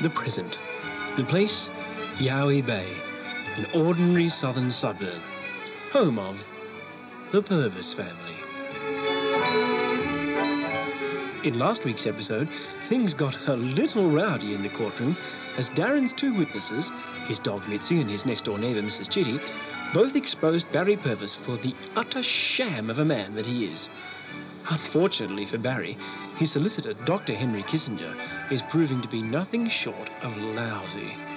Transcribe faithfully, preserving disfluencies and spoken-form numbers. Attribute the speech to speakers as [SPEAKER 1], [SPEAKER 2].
[SPEAKER 1] the present. The place, Yowie Bay, an ordinary southern suburb, home of the Purvis family. In last week's episode, things got a little rowdy in the courtroom as Darren's two witnesses, his dog Mitzi and his next-door neighbour Missus Chitty, both exposed Barry Purvis for the utter sham of a man that he is. Unfortunately for Barry, his solicitor, Doctor Henry Kissinger, is proving to be nothing short of lousy.